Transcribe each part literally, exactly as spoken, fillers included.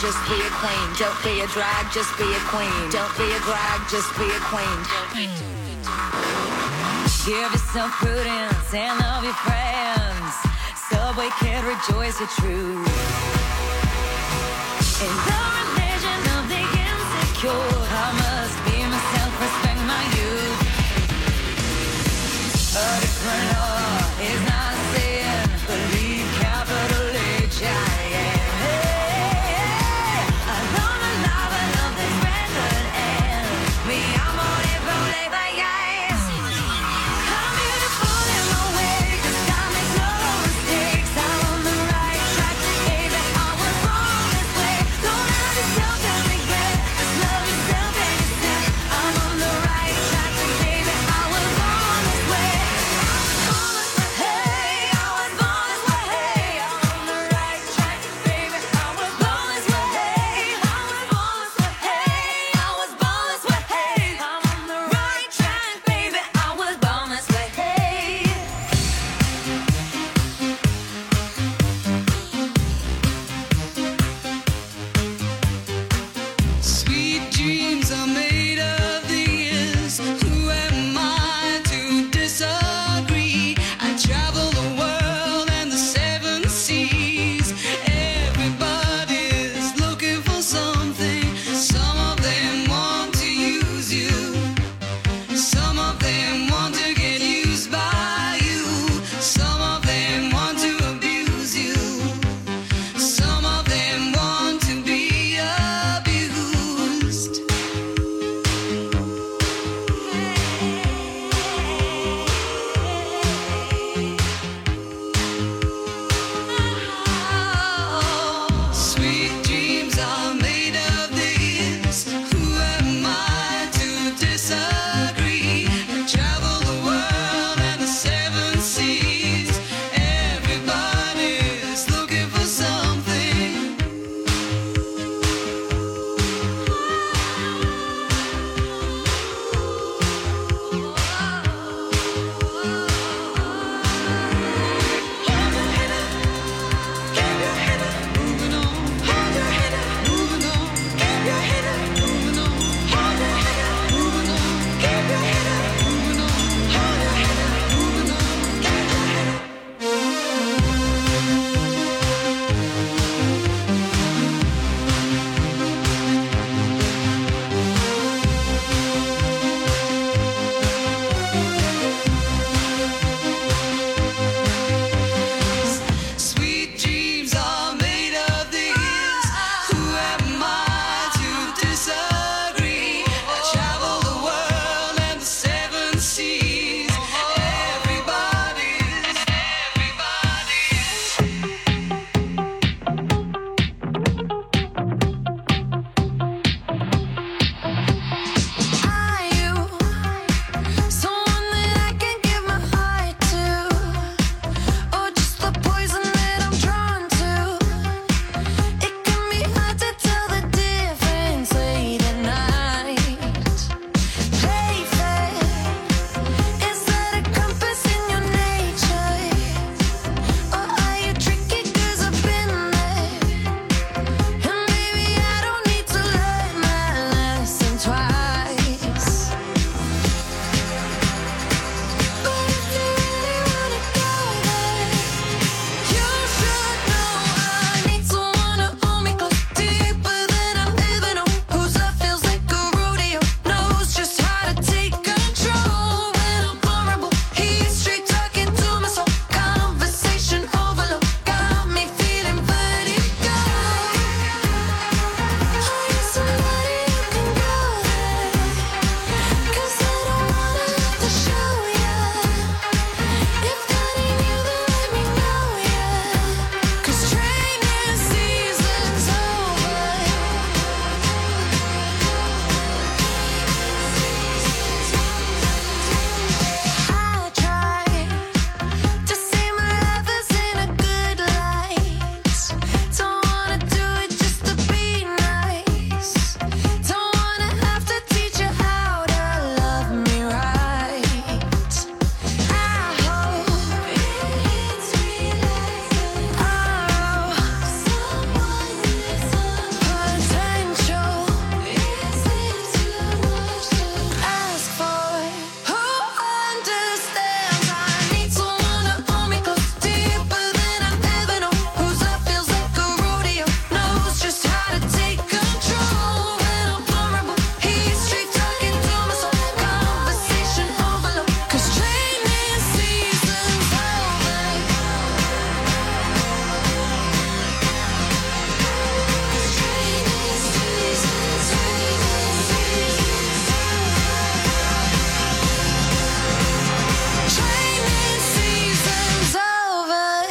just be a queen. Don't be a drag, just be a queen. Don't be a drag, just be a queen. Give yourself prudence and love your friends. Subway kid, rejoice your truth. In the religion of the insecure, I must be myself, respect my youth. A different law is not sin. Believe capital H I M. Hey, I love the love, I love this record and me, I'm on it, rolling my eyes. I'm beautiful in my way, 'cause I make no mistakes. I'm on the right track, baby, I was born this way. Don't have yourself and regret, just love yourself and yourself. I'm on the right track, baby, I was born this way.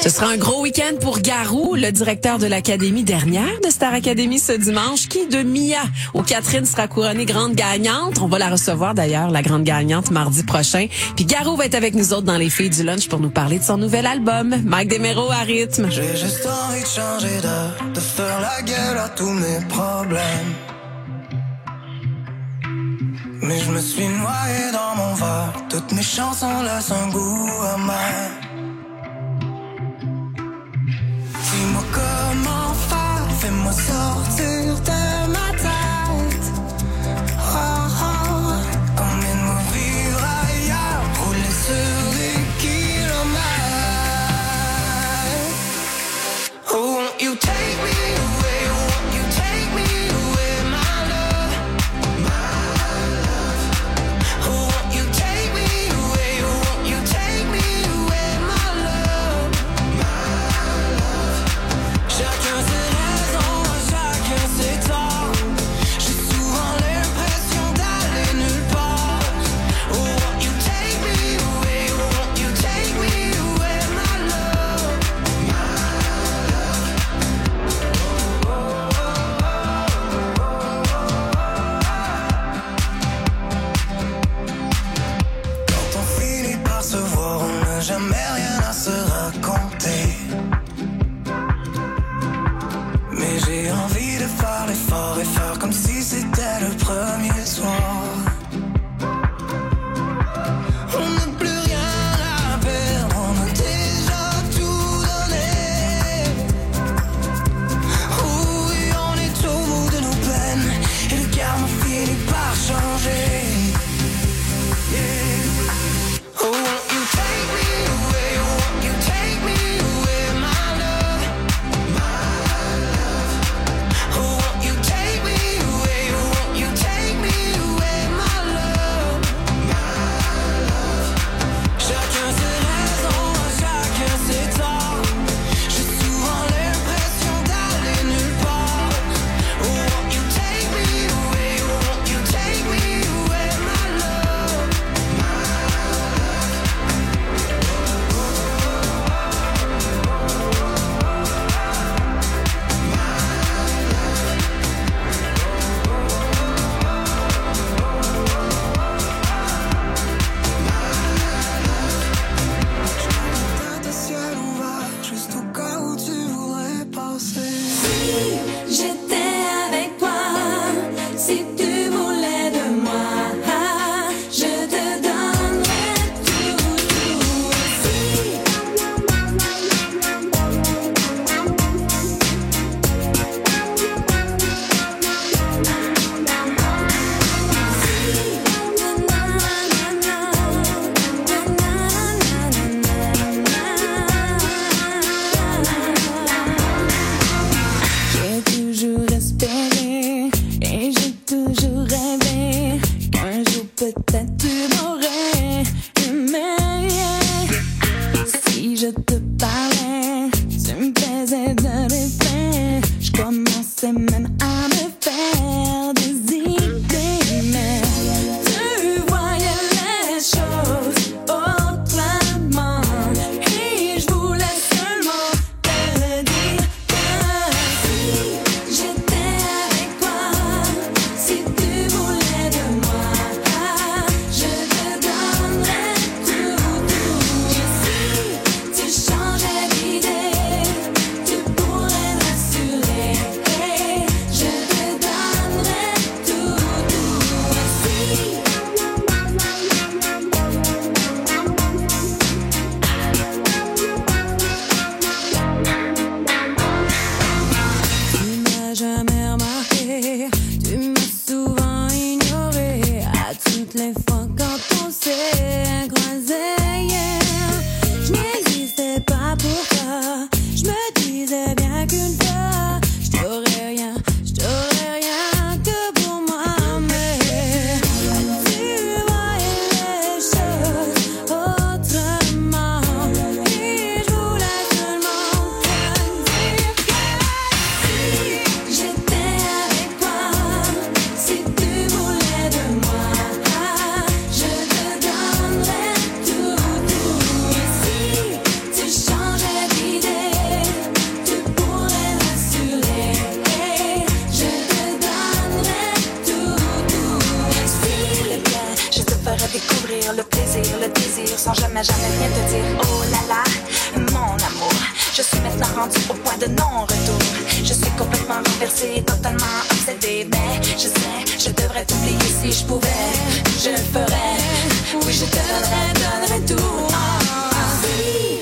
Ce sera un gros week-end pour Garou, le directeur de l'Académie dernière de Star Academy ce dimanche, qui de Mia ou Catherine sera couronnée grande gagnante. On va la recevoir d'ailleurs, la grande gagnante, mardi prochain. Puis Garou va être avec nous autres dans les filles du lunch pour nous parler de son nouvel album. Mike Desméraud à rythme. J'ai juste envie de changer d'heure, de faire la gueule à tous mes problèmes. Mais je me suis noyé dans mon verre, toutes mes chansons laissent un goût amer. Dis-moi comment faire, fais-moi sortir de ma tête. Oh, oh, emmène-moi vivre ailleurs, rouler sur des kilomètres. Oh, won't you take me away, won't you take me away, my love, my love. Oh, won't you take me away, won't you take me away, my love, my love. Chacun ses raisons, chacun ses torts. J'ai souvent l'impression d'aller nulle part. Oh, won't you take me away, won't you take me away, my love, my love. Quand on finit par se voir, on n'a jamais rien à se raconter. Mais j'ai envie de faire l'effort et faire comme si c'était le premier soir. On n'a plus rien à perdre, on a déjà tout donné. Oui, on est au bout de nos peines et le karma finit par changer. Yeah. Oh, won't you take me away, won't you take me away, my love, my love. Oh, won't you take me away, won't you take me away, my love, my love. Chacun ses raisons, chacun ses torts. J'ai souvent l'impression d'aller nulle part. Oh, won't you take me away, won't you take me away, my love, my tête au ciel ouvert, juste au cas où tu voudrais passer. J'étais avec toi, si tu voulais de moi, je te donnerais tout, tout aussi. J'ai toujours espéré et j'ai toujours rêvé qu'un jour peut-être tu m'aurais aimé. Si je te parlais, tu me faisais de l'effet. Je commençais même à me faire des idées, mais tu voyais les choses autrement. Et je voulais seulement te dire que Si j'étais avec toi, si tu voulais de moi, je te donnerais tout, tout. Et si tu changeais rendu au point de non-retour. Je suis complètement renversée, totalement obsédée. Mais je sais, je devrais t'oublier si je pouvais. Je le ferais, oui je te donnerais, donnerais tout. Ah, si,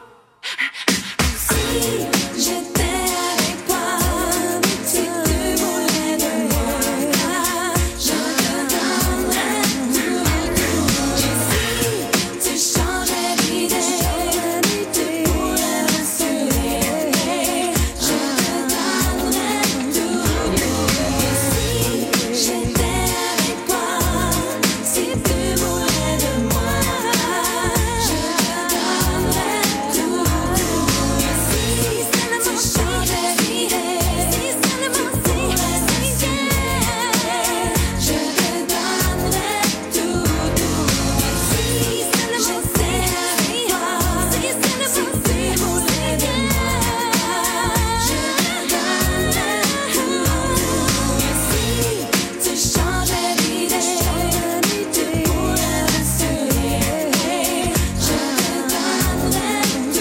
si j'étais avec toi, si tu voulais de moi, je te donnerais tout. Et si tu changeais d'idée, tu pourrais me sourire, je te donnerais tout. Et si j'étais avec toi, si tu voulais de moi, je te donnerais tout. Et si seulement changeais d'idée, si seulement si, si j'ai, je te donnerais tout. Et si seulement j'étais avec toi, si seulement si tu voulais de moi, je te donnerais tout. Et si tu changeais d'idée, tu pourrais me sourire, je te donnerais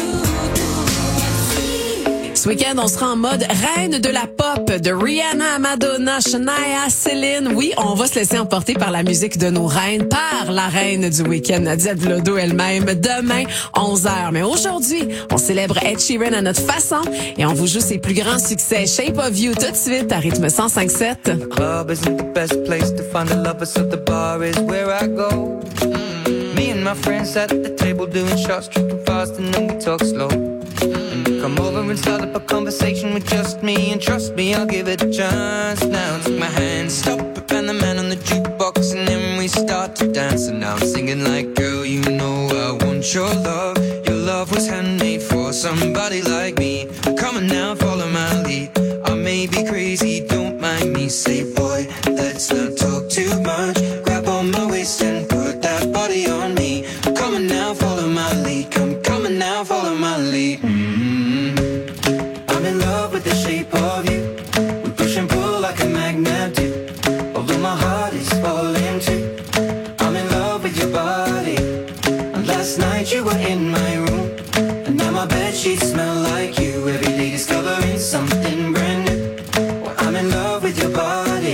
tout. Ce week-end, on sera en mode reine de la pop, de Rihanna, Madonna, Shania, Céline. Oui, on va se laisser emporter par la musique de nos reines, par la reine du week-end, Nadia Bilodeau elle-même, demain, onze heures. Mais aujourd'hui, on célèbre Ed Sheeran à notre façon et on vous joue ses plus grands succès. Shape of You, tout de suite, à rythme cent cinq sept. Club isn't the best place to find a lover, so the bar is where I go. Mm. Me and my friends at the table doing shots, tripping fast, and then we talk slow. And you come over and start up a conversation with just me, and trust me, I'll give it a chance. Now take my hand, stop it, and the man on the jukebox, and then we start to dance. And now I'm singing like, girl, you know I want your love. Your love was handmade for somebody like me. Come on now, follow my lead. I may be crazy, don't mind me. Say, boy, let's not talk too much. Grab on my waist and put that body on me. Come on now, follow my lead. Come, come on now, follow my lead. Mm-hmm. I'm in love with the shape of you. We push and pull like a magnet do. Although my heart is falling too. I'm in love with your body. And last night you were in my room. And now my bedsheets smell like you. Every day discovering something brand new. Well, I'm in love with your body.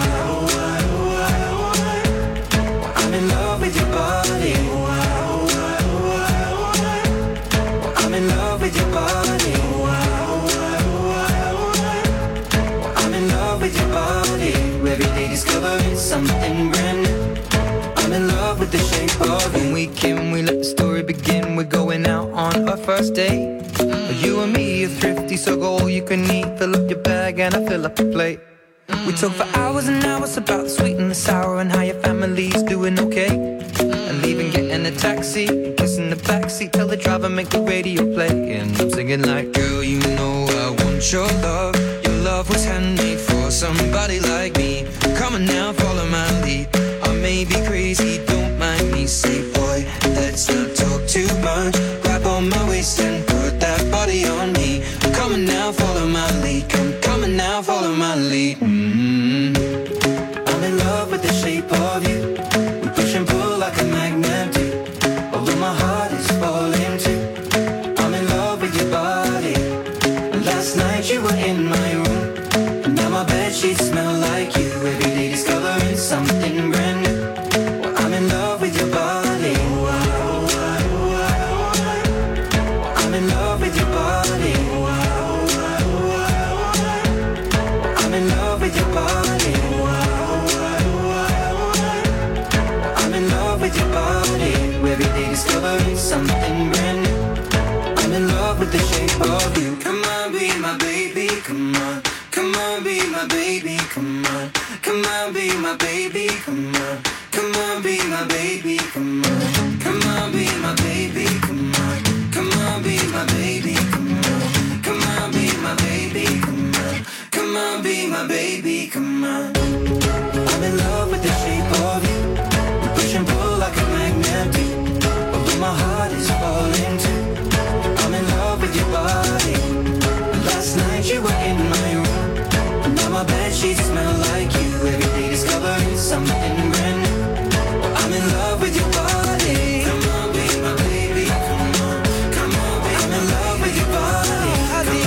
I'm in love with your body. I'm in love with your body. I'm in love with your body. Every day discovering something brand new. I'm in love with the shape of you. When we came, we let the story begin. We're going out on our first date. Mm. You and me are thrifty, so go all you can eat. Fill up your bag and I fill up your plate. Mm. We talk for hours and hours about the sweet and the sour and how your family's doing okay. Mm. And leaving, getting a taxi, kissing the backseat, tell the driver make the radio play. And I'm singing like, girl, you know I want your love. Your love was handmade for somebody like me. Come on now, follow my lead. I may be crazy, don't mind me. Say, boy, let's not talk too much. Grab on my waist and put that body on me. Come on now, follow my lead. Come, come on now, follow my lead. Mm-hmm. I'm in love with the shape of you. We push and pull like a magnet do. Although my heart is falling too. I'm in love with your body. And last night you were in my room. And now my bedsheets smell like you. Every day discovering something brand new. Well, I'm in love with your body. I'm in love with your body. I'm in love with your body. I'm in love with your body. Every day discovering something brand new. I'm in love with the shape of you. Come on, be my baby, come on. Come on, be my baby, come on. Come on, be my baby, come on. Come on, be my baby, come on. Come on, be my baby, come on. Come on, be my baby, come on. Come on, be my baby, come on. Come on, be my baby, come on. I'm in love with the shape of you. We push and pull like a magnet do. Although my heart is falling too. I'm in love with your body. Last night you were in my room. Now my bedsheets smell like you. Every day discovering something brand new. Well, I'm in love with your body. Come on, be my baby. Come on, come on, baby. I'm in love with your body. Come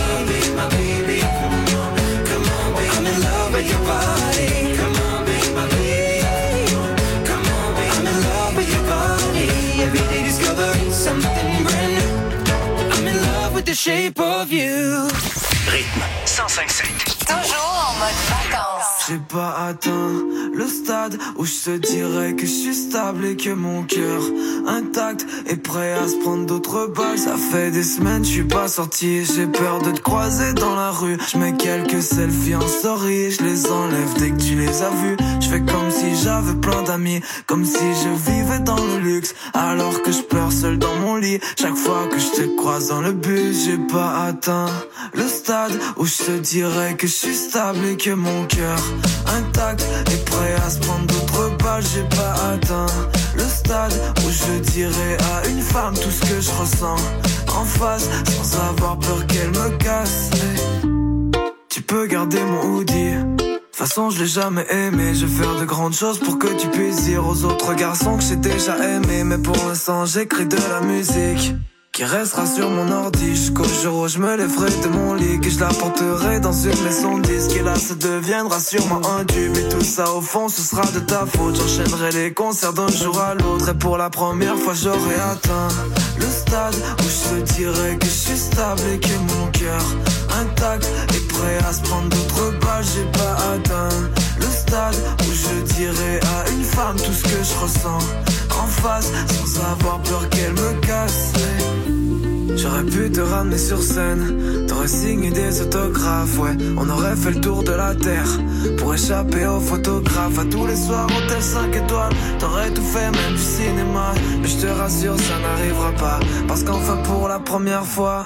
with the shape of you. Rythme cent cinq sept. Toujours en mode vacances. J'ai pas atteint le stade où je te dirais que je suis stable et que mon cœur intact est prêt à se prendre d'autres balles. Ça fait des semaines, je suis pas sorti, j'ai peur de te croiser dans la rue. Je mets quelques selfies en story, je les enlève dès que tu les as vus. Je fais comme si j'avais plein d'amis, comme si je vivais dans le luxe, alors que je pleure seul dans mon lit. Chaque fois que je te croise dans le bus, j'ai pas atteint le stade où je te dirais que je suis stable et que mon cœur intact est prêt à se prendre d'autres balles. J'ai pas atteint le stade où je dirais à une femme tout ce que je ressens en face, sans avoir peur qu'elle me casse. Hey, tu peux garder mon hoodie, de toute façon je l'ai jamais aimé. Je vais faire de grandes choses pour que tu puisses dire aux autres garçons que j'ai déjà aimé. Mais pour l'instant j'écris de la musique qui restera sur mon ordi jusqu'au jour où je me lèverai de mon lit, que je la porterai dans une maison de disque. Et là ça deviendra sûrement un tube, et tout ça au fond ce sera de ta faute. J'enchaînerai les concerts d'un jour à l'autre, et pour la première fois j'aurai atteint le stade où je te dirais que je suis stable et que mon cœur intact est prêt à se prendre d'autres balles. J'ai pas atteint le stade où je dirais à une femme tout ce que je ressens en face, sans avoir peur qu'elle me casse. J'aurais pu te ramener sur scène, t'aurais signé des autographes, ouais. On aurait fait le tour de la terre pour échapper aux photographes. À tous les soirs, hôtel cinq étoiles, t'aurais tout fait, même du cinéma. Mais je te rassure, ça n'arrivera pas, parce qu'enfin pour la première fois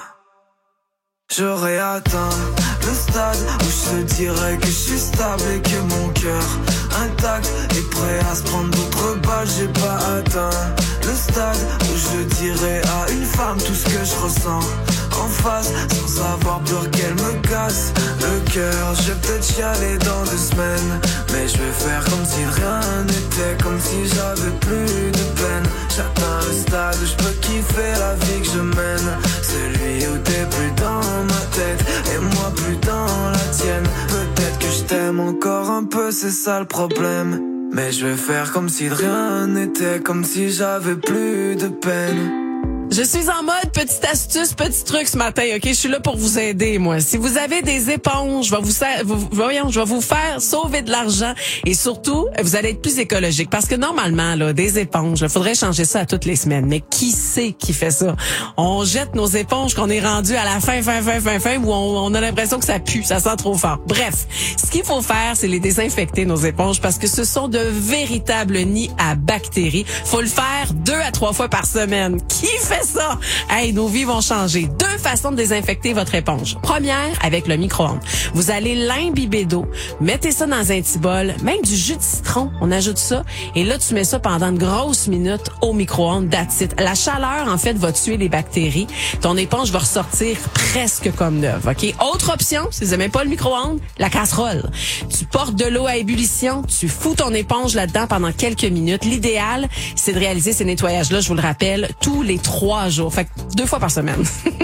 j'aurais atteint le stade où je te dirais que je suis stable et que mon cœur intact est prêt à se prendre d'autres balles. J'ai pas atteint le stade où je dirais à une femme tout ce que je ressens en face, sans avoir peur qu'elle me casse le cœur. Je vais peut-être chialer dans deux semaines, mais je vais faire comme si rien n'était, comme si j'avais plus de peine. J'atteins le stade où je peux kiffer la vie que je mène, celui où t'es plus dans ma tête et moi plus dans la tienne. Peut-être que je t'aime encore un peu, c'est ça le problème, mais je vais faire comme si de rien n'était, comme si j'avais plus de peine. Je suis en mode petite astuce, petit truc ce matin, ok? Je suis là pour vous aider, moi. Si vous avez des éponges, je vais vous, vous, voyons, je vais vous faire sauver de l'argent et surtout, vous allez être plus écologique. Parce que normalement, là, des éponges, il faudrait changer ça à toutes les semaines. Mais qui c'est qui fait ça? On jette nos éponges qu'on est rendu à la fin, fin, fin, fin, fin, où on, on a l'impression que ça pue, ça sent trop fort. Bref, ce qu'il faut faire, c'est les désinfecter, nos éponges, parce que ce sont de véritables nids à bactéries. Faut le faire deux à trois fois par semaine. Qui fait ça? Hey, nos vies vont changer. Deux façons de désinfecter votre éponge. Première, avec le micro-ondes. Vous allez l'imbiber d'eau, mettez ça dans un petit bol, même du jus de citron, on ajoute ça, et là, tu mets ça pendant une grosse minute au micro-ondes, that's it. La chaleur, en fait, va tuer les bactéries. Ton éponge va ressortir presque comme neuve, OK? Autre option, si vous n'aimez pas le micro-ondes, la casserole. Tu portes de l'eau à ébullition, tu fous ton éponge là-dedans pendant quelques minutes. L'idéal, c'est de réaliser ces nettoyages-là, je vous le rappelle, tous les trois jours. Fait que deux fois par semaine.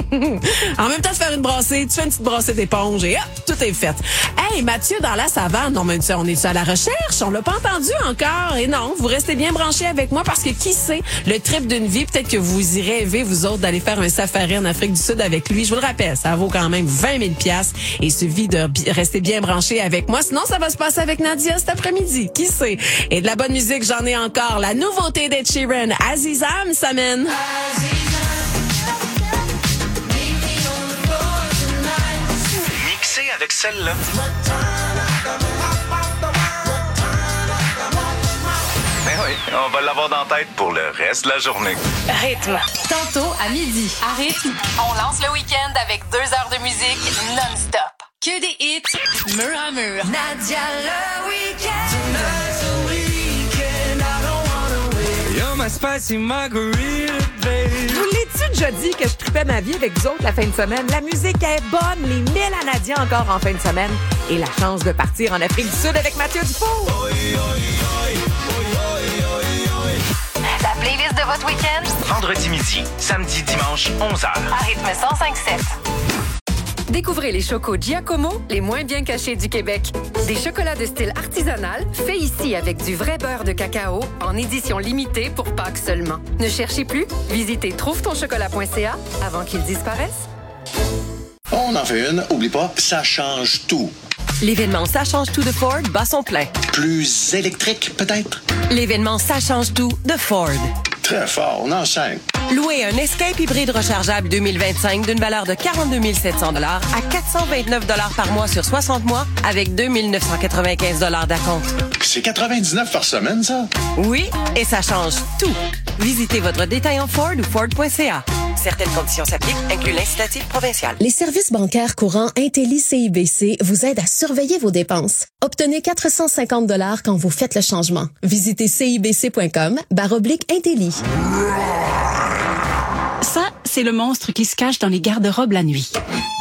En même temps de faire une brassée, tu fais une petite brassée d'éponge et hop, tout est fait. Hey, Mathieu dans la savane, non, mais on est-tu à la recherche? On l'a pas entendu encore. Et non, vous restez bien branchés avec moi parce que qui sait, le trip d'une vie, peut-être que vous y rêvez, vous autres, d'aller faire un safari en Afrique du Sud avec lui. Je vous le rappelle, ça vaut quand même vingt mille dollars et il suffit de rester bien branché avec moi. Sinon, ça va se passer avec Nadia cet après-midi. Qui sait? Et de la bonne musique, j'en ai encore. La nouveauté d'Ed Sheeran, Aziza M'Samène. Mixé avec celle-là. Ben oui, on va l'avoir dans la tête pour le reste de la journée. Rythme. Tantôt à midi. À Rythme, on lance le week-end avec deux heures de musique non-stop. Que des hits, mur à mur. Nadia le week-end. You're my spicy margarita, baby. Je vous l'ai-tu déjà dit que je tripais ma vie avec vous autres la fin de semaine? La musique est bonne, les mille à Nadia encore en fin de semaine et la chance de partir en Afrique du Sud avec Mathieu Dufault. La playlist de votre week-end Vendredi midi, samedi, dimanche, onze heures. à Rythme cent cinq sept. Découvrez les chocos Giacomo, les moins bien cachés du Québec. Des chocolats de style artisanal, faits ici avec du vrai beurre de cacao, en édition limitée pour Pâques seulement. Ne cherchez plus, visitez trouve ton chocolat point c a avant qu'il disparaisse. On en fait une. Oublie pas, ça change tout. L'événement Ça change tout de Ford bat son plein. Plus électrique, peut-être? L'événement Ça change tout de Ford. Très fort, on enchaîne. Louez un Escape hybride rechargeable deux mille vingt-cinq d'une valeur de quarante-deux mille sept cents dollars à quatre cent vingt-neuf dollars par mois sur soixante mois avec deux mille neuf cent quatre-vingt-quinze dollars d'acompte. C'est quatre-vingt-dix-neuf par semaine, ça? Oui, et ça change tout. Visitez votre détaillant Ford ou Ford point C A. Certaines conditions s'appliquent, inclut l'incitatif provincial. Les services bancaires courants Intelli C I B C vous aident à surveiller vos dépenses. Obtenez quatre cent cinquante dollars quand vous faites le changement. Visitez cibc.com barre oblique Intelli. Ça, c'est le monstre qui se cache dans les garde-robes la nuit.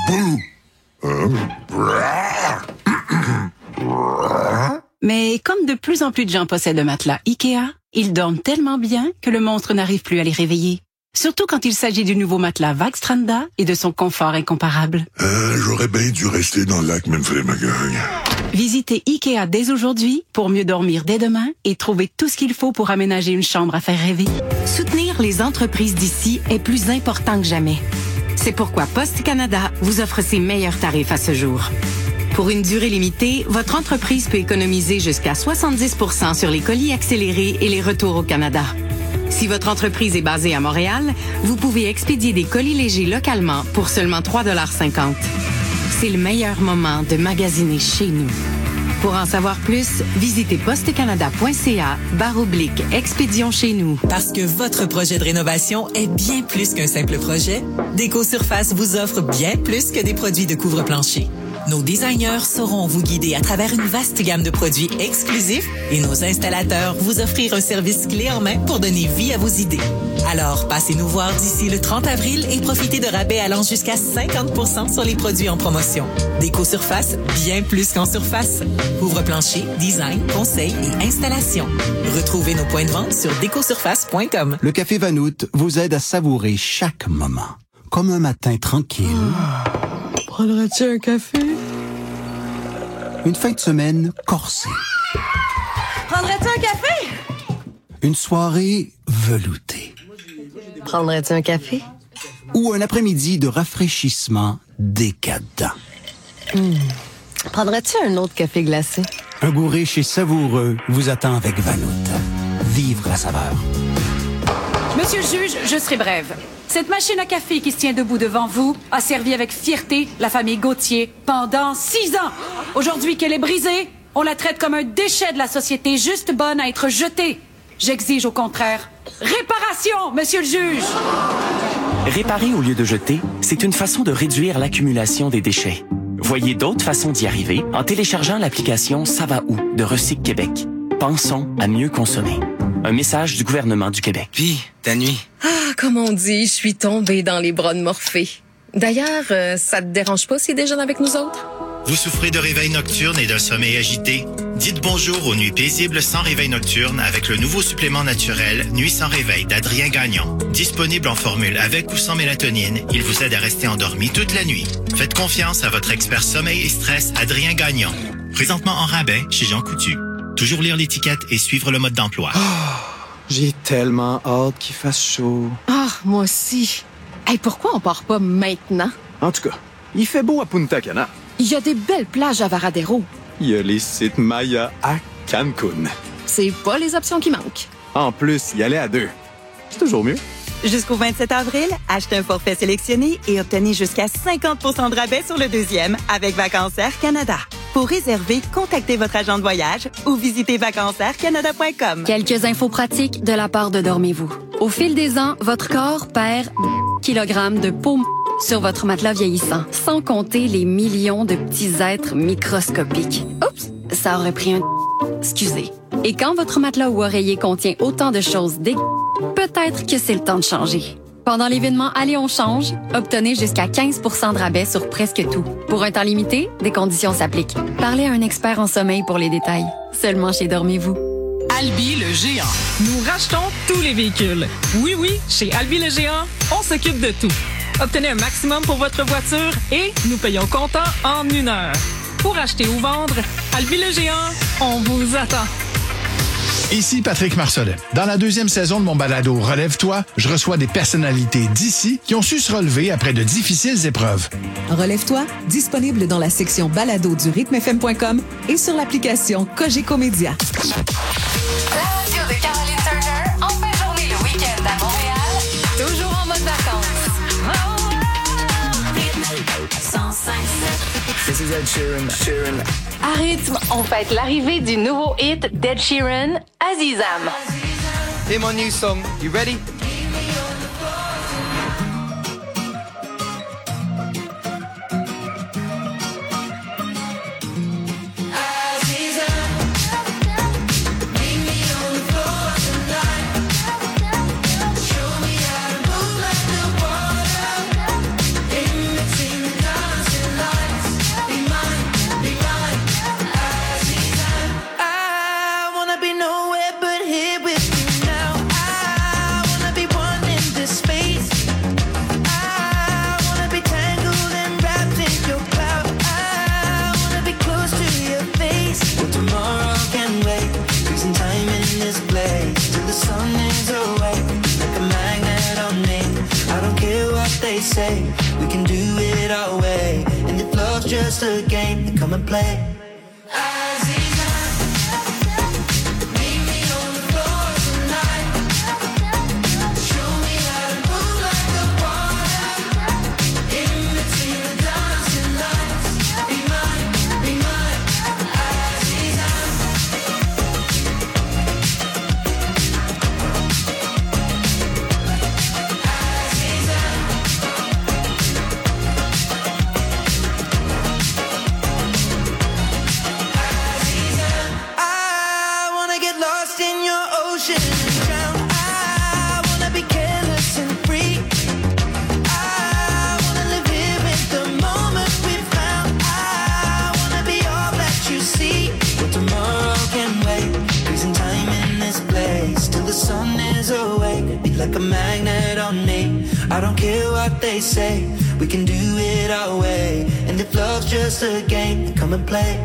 Mais comme de plus en plus de gens possèdent un matelas Ikea, ils dorment tellement bien que le monstre n'arrive plus à les réveiller. Surtout quand il s'agit du nouveau matelas Vagstranda et de son confort incomparable. Euh, j'aurais bien dû rester dans le lac Memphremagog. Visitez Ikea dès aujourd'hui pour mieux dormir dès demain et trouver tout ce qu'il faut pour aménager une chambre à faire rêver. Soutenir les entreprises d'ici est plus important que jamais. C'est pourquoi Poste Canada vous offre ses meilleurs tarifs à ce jour. Pour une durée limitée, votre entreprise peut économiser jusqu'à soixante-dix pour cent sur les colis accélérés et les retours au Canada. Si votre entreprise est basée à Montréal, vous pouvez expédier des colis légers localement pour seulement trois dollars cinquante. C'est le meilleur moment de magasiner chez nous. Pour en savoir plus, visitez postecanada.ca barre oblique expédition chez nous. Parce que votre projet de rénovation est bien plus qu'un simple projet, Déco-Surface vous offre bien plus que des produits de couvre-plancher. Nos designers sauront vous guider à travers une vaste gamme de produits exclusifs et nos installateurs vous offrir un service clé en main pour donner vie à vos idées. Alors, passez nous voir d'ici le trente avril et profitez de rabais allant jusqu'à cinquante pour cent sur les produits en promotion. Déco-Surface, bien plus qu'en surface. Couvre-plancher, design, conseil et installation. Retrouvez nos points de vente sur décosurface point com. Le Café Vanout vous aide à savourer chaque moment. Comme un matin tranquille. Prendrais-tu un café? Une fin de semaine corsée. Prendrais-tu un café? Une soirée veloutée. Prendrais-tu un café? Ou un après-midi de rafraîchissement décadent. Mmh. Prendrais-tu un autre café glacé? Un goût riche et savoureux vous attend avec Vanout. Vivre la saveur. Monsieur le juge, je serai brève. Cette machine à café qui se tient debout devant vous a servi avec fierté la famille Gauthier pendant six ans. Aujourd'hui qu'elle est brisée, on la traite comme un déchet de la société juste bonne à être jetée. J'exige au contraire réparation, monsieur le juge. Réparer au lieu de jeter, c'est une façon de réduire l'accumulation des déchets. Voyez d'autres façons d'y arriver en téléchargeant l'application Ça va où de Recyc Québec. Pensons à mieux consommer. Un message du gouvernement du Québec. Puis, ta nuit. Ah, comme on dit, je suis tombée dans les bras de Morphée. D'ailleurs, euh, ça te dérange pas s'il déjeune avec nous autres? Vous souffrez de réveil nocturne et d'un sommeil agité? Dites bonjour aux nuits paisibles sans réveil nocturne avec le nouveau supplément naturel Nuit sans réveil d'Adrien Gagnon. Disponible en formule avec ou sans mélatonine, il vous aide à rester endormi toute la nuit. Faites confiance à votre expert sommeil et stress Adrien Gagnon. Présentement en rabais chez Jean Coutu. Toujours lire l'étiquette et suivre le mode d'emploi. Oh, j'ai tellement hâte qu'il fasse chaud. Ah, oh, moi aussi. Hey, pourquoi on part pas maintenant? En tout cas, il fait beau à Punta Cana. Il y a des belles plages à Varadero. Il y a les sites Maya à Cancun. C'est pas les options qui manquent. En plus, y aller à deux. C'est toujours mieux. Jusqu'au vingt-sept avril, achetez un forfait sélectionné et obtenez jusqu'à cinquante pour cent de rabais sur le deuxième avec Vacances Air Canada. Pour réserver, contactez votre agent de voyage ou visitez vacances air canada point com. Quelques infos pratiques de la part de Dormez-vous. Au fil des ans, votre corps perd kilogrammes de peau sur votre matelas vieillissant, sans compter les millions de petits êtres microscopiques. Oups, ça aurait pris un... Excusez. Et quand votre matelas ou oreiller contient autant de choses dé... peut-être que c'est le temps de changer. Pendant l'événement Allez, on change, obtenez jusqu'à quinze pour cent de rabais sur presque tout. Pour un temps limité, des conditions s'appliquent. Parlez à un expert en sommeil pour les détails. Seulement chez Dormez-vous. Albi le géant. Nous rachetons tous les véhicules. Oui, oui, chez Albi le géant, on s'occupe de tout. Obtenez un maximum pour votre voiture et nous payons comptant en une heure. Pour acheter ou vendre, Albi le géant, on vous attend. Ici Patrick Marcelet. Dans la deuxième saison de mon balado Relève-toi, je reçois des personnalités d'ici qui ont su se relever après de difficiles épreuves. Relève-toi, disponible dans la section balado du rythme f m point com et sur l'application Cogeco Média. La radio de Caroline Turner, en fin de journée le week-end à Montréal, toujours en mode vacances. This is Ed Sheeran. Sheeran. À rythme, on fête l'arrivée du nouveau hit d'Ed Sheeran, Azizam. Hear my new song. You ready? Say we can do it our way, and if love's just a game, then come and play. Like a magnet on me. I don't care what they say, we can do it our way. And if love's just a game, then come and play.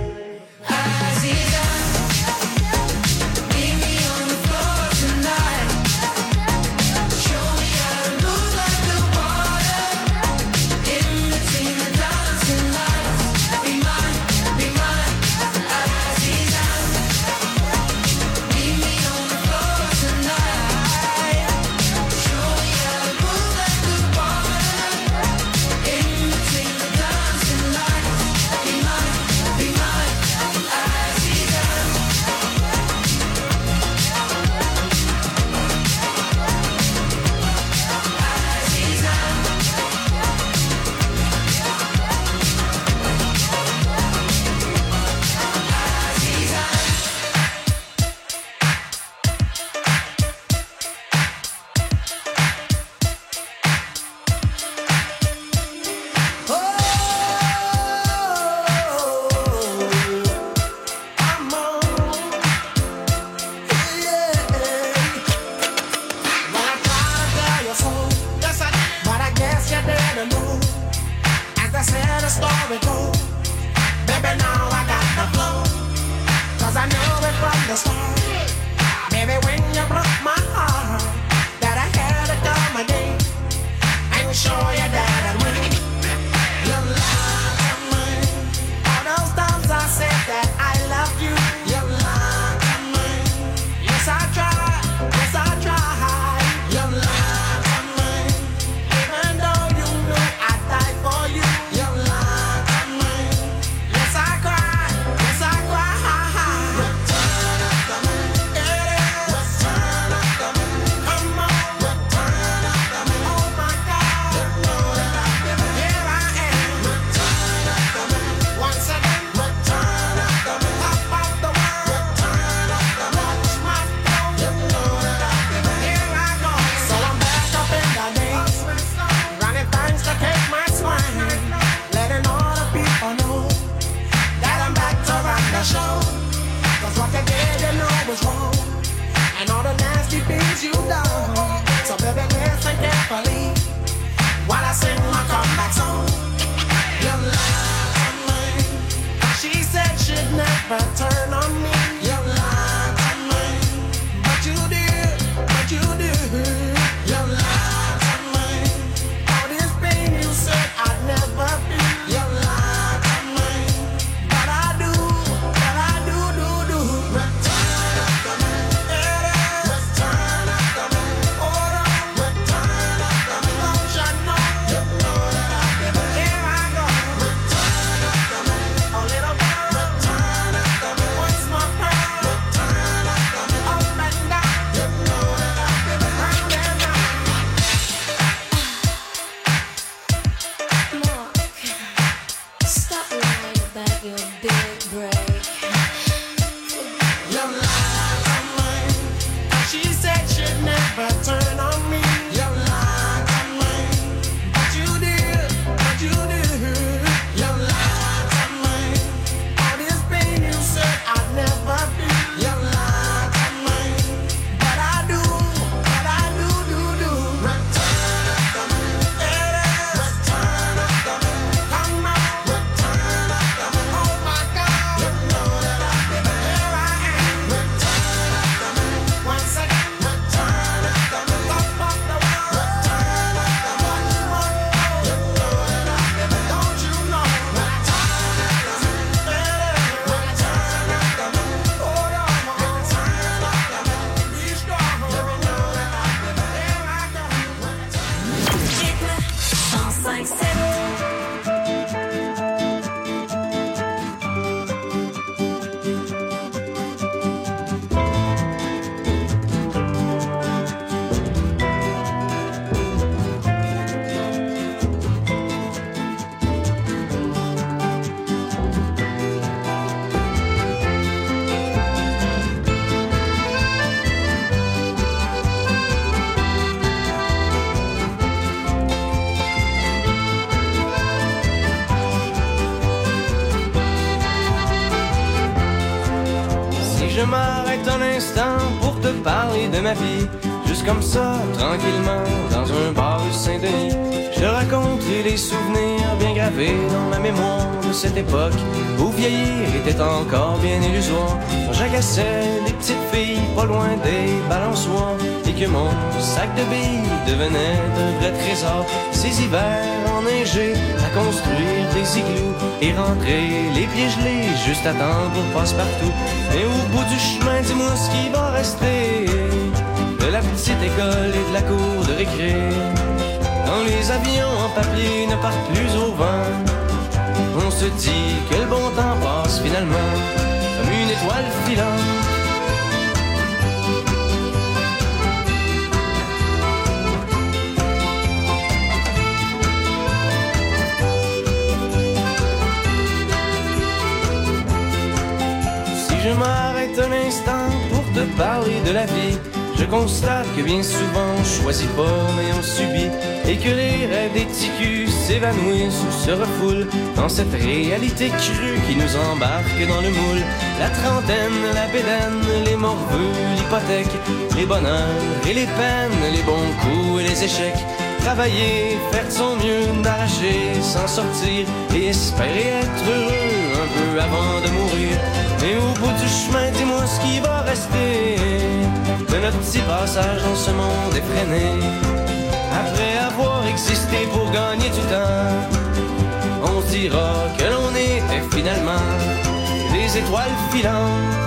Yes, I cry, yes, I cry. m'arrête un instant pour te parler de ma vie, juste comme ça, tranquillement, dans un bar rue Saint-Denis, je te raconterai les souvenirs bien gravés dans ma mémoire de cette époque où vieillir était encore bien illusoire. Quand j'agaçais les petites filles pas loin des balançoires et que mon sac de billes devenait un vrai trésor. Ces hivers enneigés à construire des igloos et rentrer les pieds gelés juste à temps pour passe-partout. Et au bout du chemin, dis-moi ce qui va rester de la petite école et de la cour de récré. Quand les avions en papier ne partent plus au vent, on se dit que le bon temps passe finalement comme une étoile filante. Si je m'arrête un instant pour te parler de la vie, je constate que bien souvent on choisit pas mais on subit, et que les rêves des ticus s'évanouissent ou se refoulent dans cette réalité crue qui nous embarque dans le moule. La trentaine, la bédaine, les morveux, l'hypothèque, les bonheurs et les peines, les bons coups et les échecs. Travailler, faire de son mieux, d'arracher, s'en sortir et espérer être heureux un peu avant de mourir. Et au bout du chemin, dis-moi ce qui va rester de notre petit passage dans ce monde effréné. Après avoir existé pour gagner du temps, on se dira que l'on était finalement des étoiles filantes.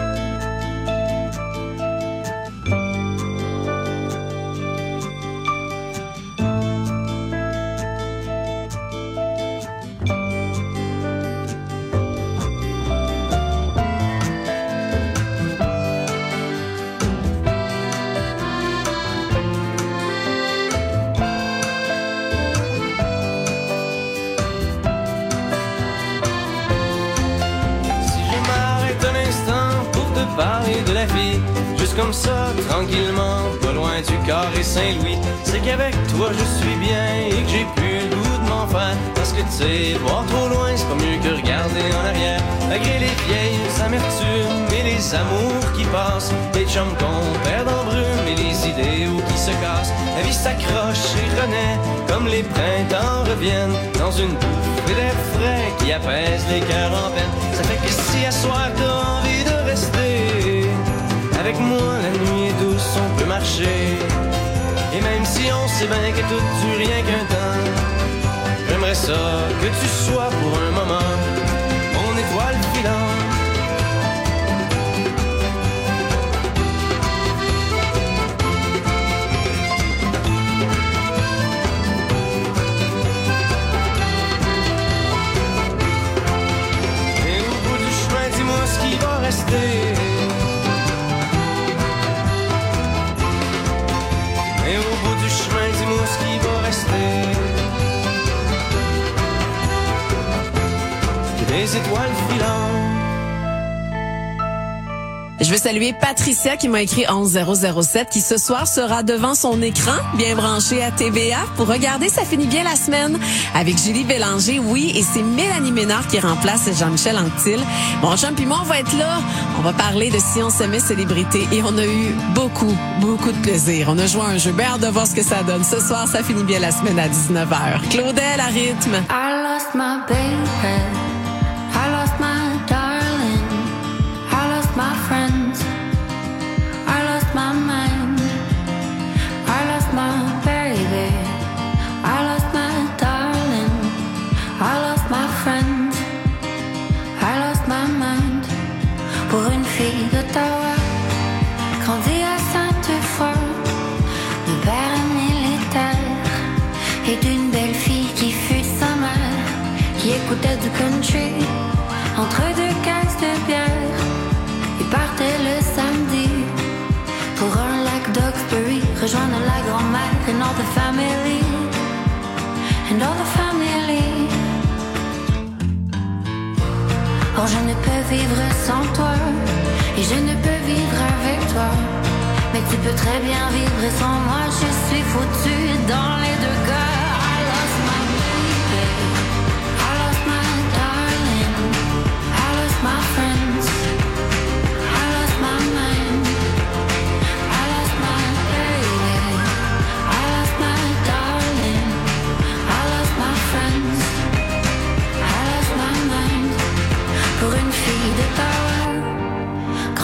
Parler de la vie, juste comme ça, tranquillement, pas loin du carré Saint-Louis. C'est qu'avec toi je suis bien et que j'ai plus le goût de m'en faire. Parce que tu sais, voir trop loin, c'est pas mieux que regarder en arrière. Malgré les vieilles amertumes et les amours qui passent, les chums qu'on perd en brume et les idéaux qui se cassent, la vie s'accroche et renaît comme les printemps reviennent dans une bouffée d'air frais qui apaise les cœurs en peine. Ça fait que si à soir t'as envie de rester avec moi, la nuit est douce, on peut marcher. Et même si on sait bien que tout dure rien qu'un temps, j'aimerais ça que tu sois pour un moment mon étoile filante. Et au bout du chemin, dis-moi ce qui va rester. Et au bout du chemin, dis-moi ce qui va rester. Des étoiles filantes. Je veux saluer Patricia qui m'a écrit onze zéro zéro sept qui ce soir sera devant son écran, bien branché à T V A, pour regarder Ça finit bien la semaine avec Julie Bélanger, oui, et c'est Mélanie Ménard qui remplace Jean-Michel Anctil. Mon chum puis moi, on va être là. On va parler de Si on s'aimait célébrité et on a eu beaucoup, beaucoup de plaisir. On a joué à un jeu, bien hâte de voir ce que ça donne. Ce soir, Ça finit bien la semaine à dix-neuf heures. Claudel à rythme. I lost my baby. I lost my darling. I lost my friends. I lost my mind. I lost my baby. I lost my darling. I lost my friends. I lost my mind. Pour une fille d'Ottawa, grandie à Sainte-Foy, de père militaire et d'une belle fille qui fut sa mère, qui écoutait du country entre deux caisses de bière et partait le samedi pour un lac d'Oxbury, rejoindre la grand-mère and all the family, and all the family. Or je ne peux vivre sans toi, et je ne peux vivre avec toi, mais tu peux très bien vivre sans moi, je suis foutue dans les deux cas. I lost my baby, I lost my darling, I lost my friends, I lost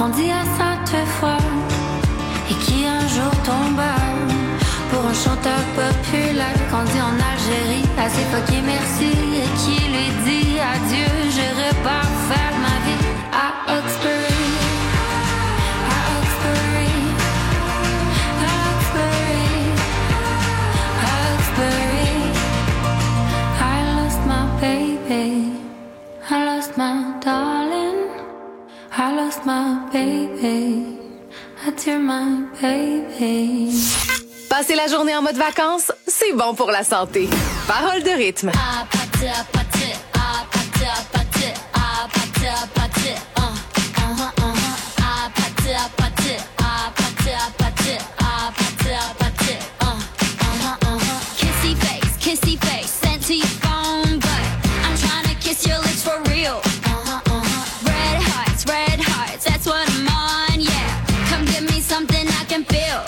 grandi à Sainte-Foy et qui un jour tomba pour un chanteur populaire grandi en Algérie, assez fucké merci, et qui lui dit adieu, j'irai pas faire ma vie à Oxbury, à Oxbury, à Oxbury, à Oxbury. I lost my baby, I lost my darling, I lost my baby, I dear my baby. Passer la journée en mode vacances, c'est bon pour la santé. Parole de rythme. Kissy face, kissy face, sent to your phone, but I'm trying to kiss your lips for real. Red hearts, red hearts, that's what I'm on, yeah. Come give me something I can feel.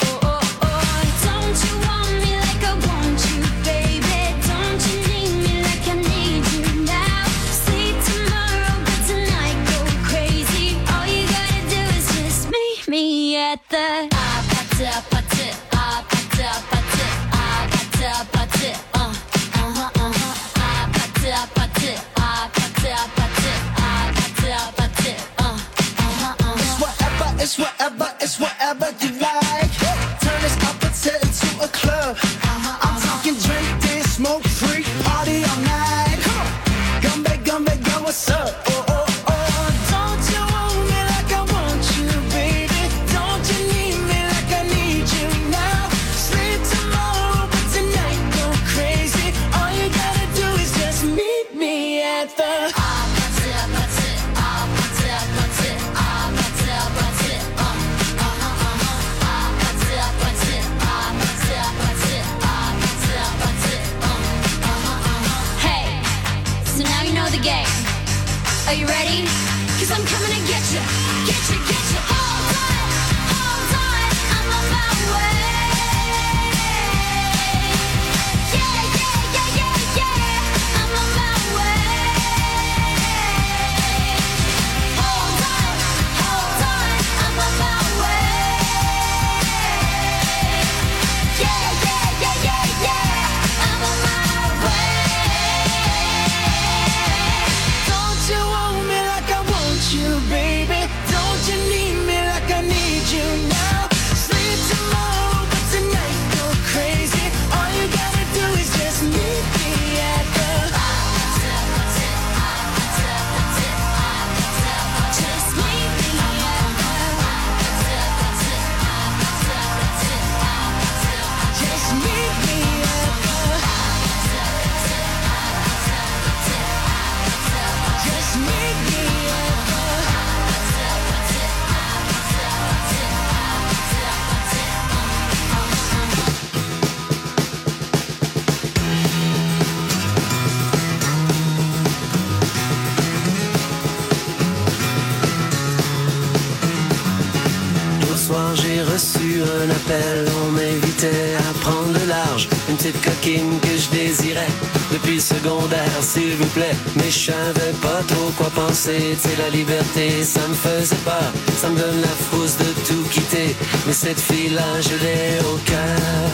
At the ah pati pati ah pati pati ah pati pati uh uh uh ah pati pati ah pati pati ah pati pati uh uh uh. It's whatever, it's whatever, it's whatever you like. Turn this opposite into a club. I'm talking drink this, smoke free, party all night. Come on, Gumbe Gumbe, yo, what's up? Oh oh oh, don't you want me like I want you, baby? At the ah pati pati ah pati pati ah pati pati uh uh uh ah pati pati ah pati pati ah pati pati uh uh uh. Hey, so now you know the game. Are you ready? 'Cause I'm coming to get you, get you, get you. Hold on, hold on, I'm on my way. Yeah, yeah, yeah, yeah, yeah, I'm on my way. J'ai reçu un appel, on m'invitait à prendre le large. Une petite coquine que je désirais depuis le secondaire, s'il vous plaît. Mais je savais pas trop quoi penser, tu sais, la liberté, ça me faisait peur. Ça me donne la frousse de tout quitter, mais cette fille-là, je l'ai au cœur.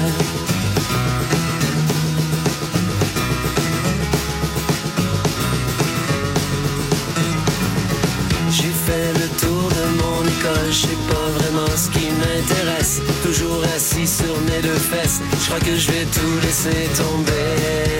J'ai fait le tour de mon école, je sais pas vraiment ce qui m'intéresse. Toujours assis sur mes deux fesses, je crois que je vais tout laisser tomber.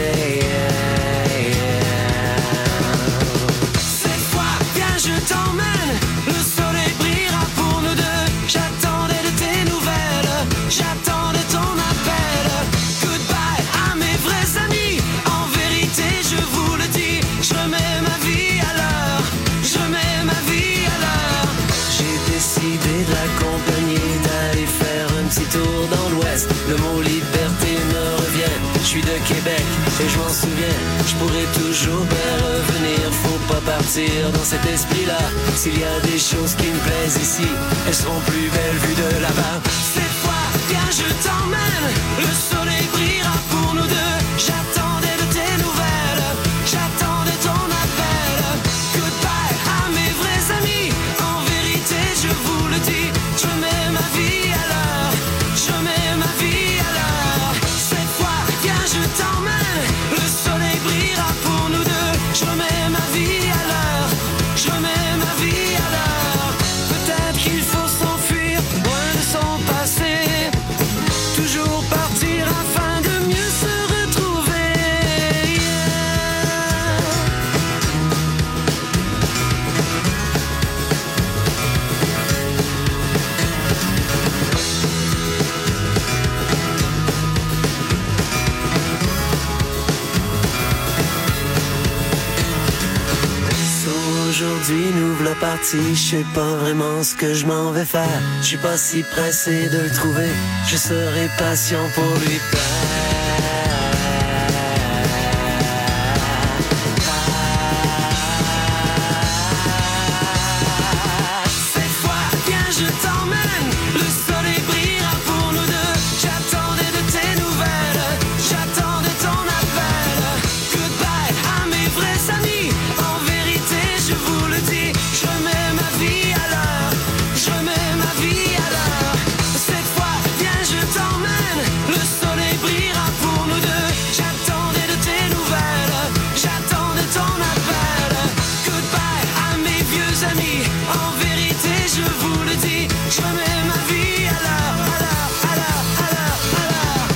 Cette fois, viens, je t'emmène, le soleil brillera pour nous deux. J'attendais de tes nouvelles, j'attendais ton appel. Goodbye à mes vrais amis, en vérité je vous le dis, je remets ma vie à l'heure, je remets ma vie à l'heure. J'ai décidé de l'accompagner, d'aller faire un petit tour dans l'ouest. Le mot liberté me revient, je suis de Québec et je m'en souviens. Je pourrais toujours bien revenir, faut pas partir dans cet esprit-là. S'il y a des choses qui me plaisent ici, elles seront plus belles vues de là-bas. Cette fois, viens, je t'emmène, le soleil brillera pour nous deux. J'attendais de tes nouvelles, j'attendais ton appel. Goodbye à mes vrais amis, en vérité je vous Je remets ma vie à l'heure, je remets ma vie à l'heure. Peut-être qu'il faut s'enfuir loin de son passé, toujours partir afin de mieux se retrouver. Aujourd'hui nous v'là partis, je sais pas vraiment ce que je m'en vais faire. Je suis pas si pressé de le trouver, je serai patient pour lui plaire. Cette fois, viens je t'emmène, le soleil brillera pour nous deux. J'attendais de tes nouvelles, j'attendais ton appel. Goodbye à mes vrais amis, en vérité je vous le dis, je remets ma vie à l'heure, je remets ma vie à l'heure. Cette fois, viens je t'emmène, le soleil brillera pour nous deux. J'attendais de tes nouvelles, j'attendais ton appel. Goodbye à mes vieux amis, en vérité je vous le dis, je remets ma vie à l'heure, à l'heure, à l'heure, à l'heure, à l'heure.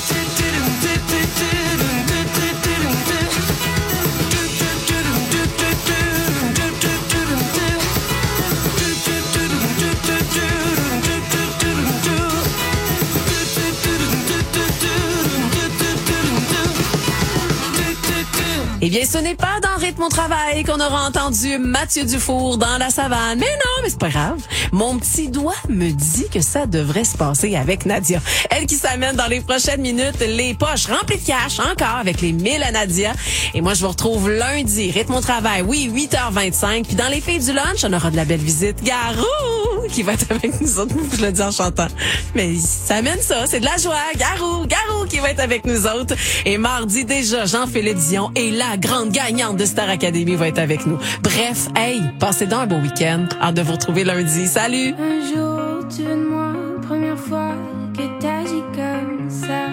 Eh bien, ce n'est pas dans Rythme au travail qu'on aura entendu Mathieu Dufour dans la savane. Mais non, mais c'est pas grave. Mon petit doigt me dit que ça devrait se passer avec Nadia. Elle qui s'amène dans les prochaines minutes les poches remplies de cash encore avec les mille à Nadia. Et moi, je vous retrouve lundi. Rythme au travail, oui, huit heures vingt-cinq. Puis dans les filles du lunch, on aura de la belle visite. Garou qui va être avec nous autres. Je le dis en chantant. Mais ça amène ça. C'est de la joie. Garou, Garou qui va être avec nous autres. Et mardi déjà, Jean-Philippe Dion et la grande gagnante de Star Academy va être avec nous. Bref, hey, passez donc un beau week-end. Hâte de vous retrouver lundi. Salut! Un jour, tu veux de moi, première fois que t'agis comme ça.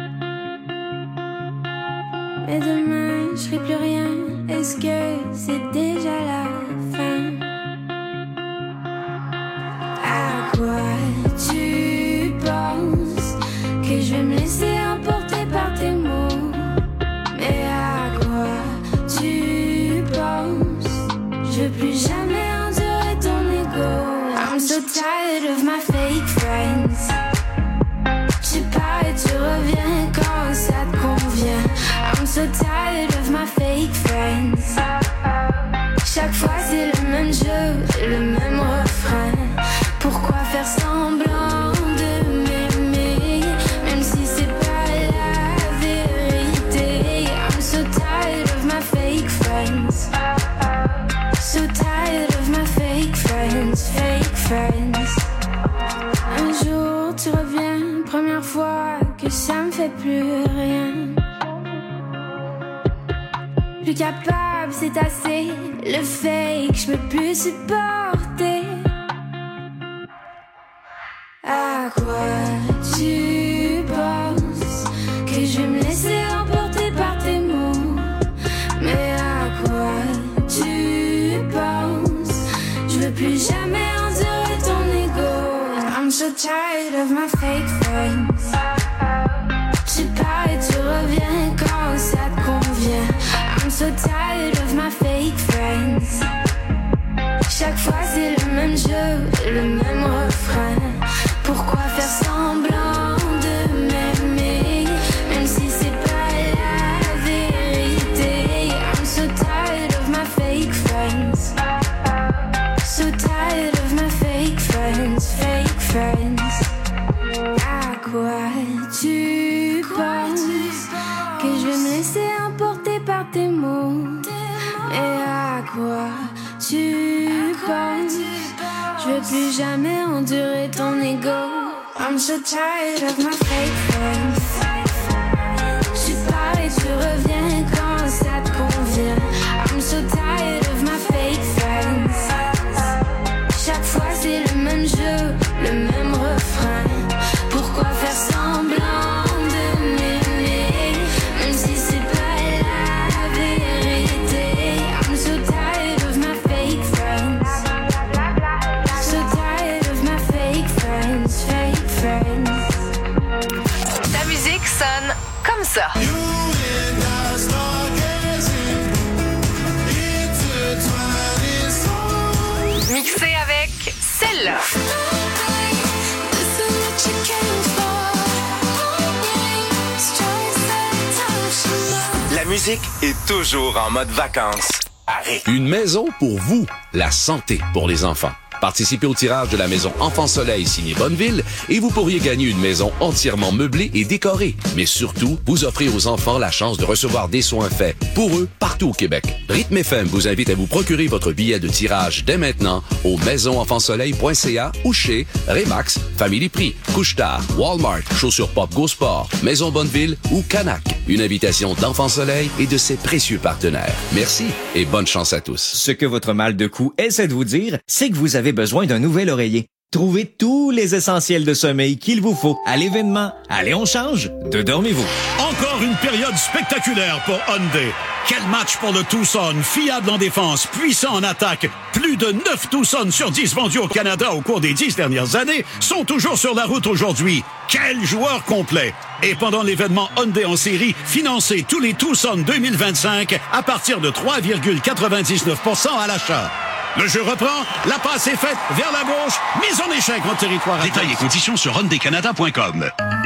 Mais demain, je serai plus rien. Est-ce que c'est déjà la fin? À quoi tu penses que je vais me laisser emporter par tes mots? Mais à quoi tu penses? Je veux plus jamais endurer ton ego. I'm so tired of my fake friends. Tu pars et tu reviens quand ça te convient. I'm so tired of my fake friends. Chaque fois c'est le même jeu, le même refrain. Pourquoi faire semblant de m'aimer, même si c'est pas la vérité? I'm so tired of my fake friends. So tired of my fake friends, fake friends. Un jour tu reviens, première fois que ça me fait plus rien. Plus capable, c'est assez. Le fake, je peux plus supporter. À quoi tu penses que je vais me laisser emporter par tes mots? Mais à quoi tu penses? Je veux plus jamais endurer ton ego. I'm so tired of my fake friends. Tu pars et tu reviens quand ça te convient. I'm so tired of my fake friends. Chaque fois c'est le même jeu, le même refrain. Pourquoi faire semblant de m'aimer, même si c'est pas la vérité? I'm so tired of my fake friends. So tired of my fake friends, fake friends. À quoi tu penses que je vais me laisser emporter par tes mots? Et à quoi tu penses? Je veux plus jamais endurer ton ego. I'm so tired of my fake friends. Tu pars et tu reviens quand ça te convient. I'm so tired of my fake friends. Chaque fois c'est le même jeu, le même refrain. Pourquoi faire semblant de m'aimer, même si c'est pas la vérité? musique est toujours en mode vacances. Arrête. Une maison pour vous, la santé pour les enfants. Participez au tirage de la maison Enfant Soleil signée Bonneville et vous pourriez gagner une maison entièrement meublée et décorée. Mais surtout, vous offrez aux enfants la chance de recevoir des soins faits pour eux partout au Québec. Rythme F M vous invite à vous procurer votre billet de tirage dès maintenant au maison enfant soleil point c a ou chez Remax, Family Prix, Couche-Tard, Walmart, Chaussures Pop Go Sport, Maison Bonneville ou Canac. Une invitation d'Enfant Soleil et de ses précieux partenaires. Merci et bonne chance à tous. Ce que votre mal de cou essaie de vous dire, c'est que vous avez besoin d'un nouvel oreiller. Trouvez tous les essentiels de sommeil qu'il vous faut à l'événement Allez, on change de Dormez-vous. Encore une période spectaculaire pour Hyundai. Quel match pour le Tucson, fiable en défense, puissant en attaque. Plus de neuf Tucson sur dix vendus au Canada au cours des dix dernières années sont toujours sur la route aujourd'hui. Quel joueur complet! Et pendant l'événement Hyundai en série, financez tous les Tucson deux mille vingt-cinq à partir de trois virgule quatre-vingt-dix-neuf pour cent à l'achat. Le jeu reprend, la passe est faite vers la gauche, mise en échec en territoire. Détails et conditions sur hyundai canada point com.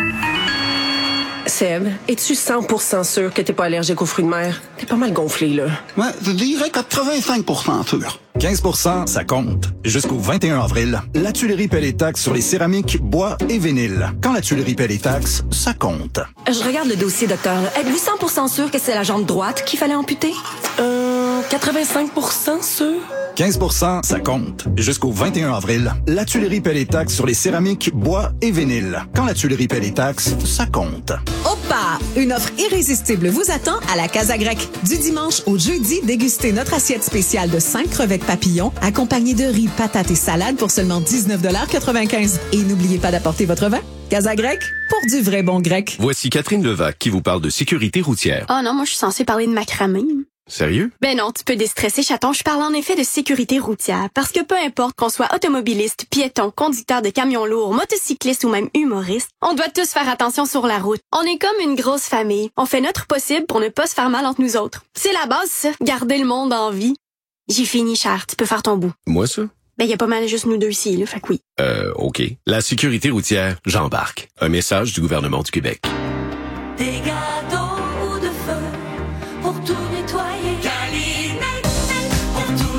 Seb, es-tu cent pour cent sûr que t'es pas allergique aux fruits de mer? T'es pas mal gonflé, là. Ouais, je dirais quatre-vingt-cinq pour cent sûr. quinze pour cent, ça compte. Jusqu'au vingt et un avril, la Tuilerie paie les taxes sur les céramiques, bois et vinyle. Quand la Tuilerie paie les taxes, ça compte. Je regarde le dossier, docteur. Êtes-vous cent pour cent sûr que c'est la jambe droite qu'il fallait amputer? Euh, quatre-vingt-cinq pour cent sûr? quinze pour cent, ça compte. Jusqu'au vingt et un avril, la Tuilerie paie les taxes sur les céramiques, bois et vinyle. Quand la Tuilerie paie les taxes, ça compte. Opa! Une offre irrésistible vous attend à la Casa Grecque. Du dimanche au jeudi, dégustez notre assiette spéciale de cinq crevettes papillons accompagnées de riz, patates et salades pour seulement dix-neuf quatre-vingt-quinze. Et n'oubliez pas d'apporter votre vin. Casa Grecque, pour du vrai bon grec. Voici Catherine Levac qui vous parle de sécurité routière. Oh non, moi je suis censée parler de macramé. Sérieux? Ben non, tu peux déstresser, chaton. Je parle en effet de sécurité routière. Parce que peu importe qu'on soit automobiliste, piéton, conducteur de camions lourds, motocycliste ou même humoriste, on doit tous faire attention sur la route. On est comme une grosse famille. On fait notre possible pour ne pas se faire mal entre nous autres. C'est la base, ça. Garder le monde en vie. J'ai fini, cher. Tu peux faire ton bout. Moi, ça? Ben, y a pas mal juste nous deux ici, là. Fait que oui. Euh, OK. La sécurité routière, j'embarque. Un message du gouvernement du Québec. Des gâteaux de feu pour tout nettoyer. Calinette, pour tout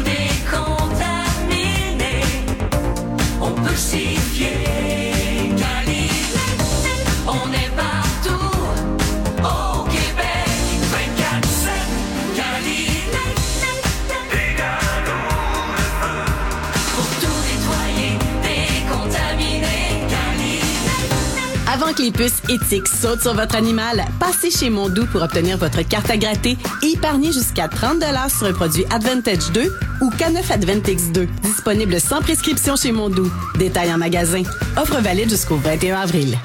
décontaminer. On peut s'y fier. Calinette, on est partout au Québec. vingt-quatre sept. Calinette, des gâteaux de feu pour tout nettoyer, décontaminer. Calinette. Avant que les puces éthiques sautent sur votre animal, passez chez Mondou pour obtenir votre carte à gratter et épargner jusqu'à trente dollars sur un produit Advantage deux ou K neuf Advantix deux. Disponible sans prescription chez Mondou. Détail en magasin. Offre valide jusqu'au vingt et un avril.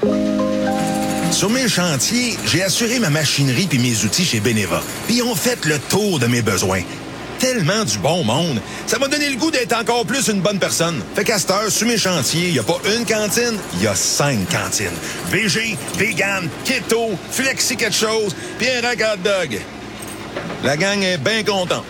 Sur mes chantiers, j'ai assuré ma machinerie puis mes outils chez Beneva. Puis ils ont fait le tour de mes besoins. Tellement du bon monde. Ça m'a donné le goût d'être encore plus une bonne personne. Fait qu'à cette heure, sur mes chantiers, il n'y a pas une cantine, il y a cinq cantines. V G, vegan, keto, flexi quelque chose, puis un rack hot dog. La gang est bien contente.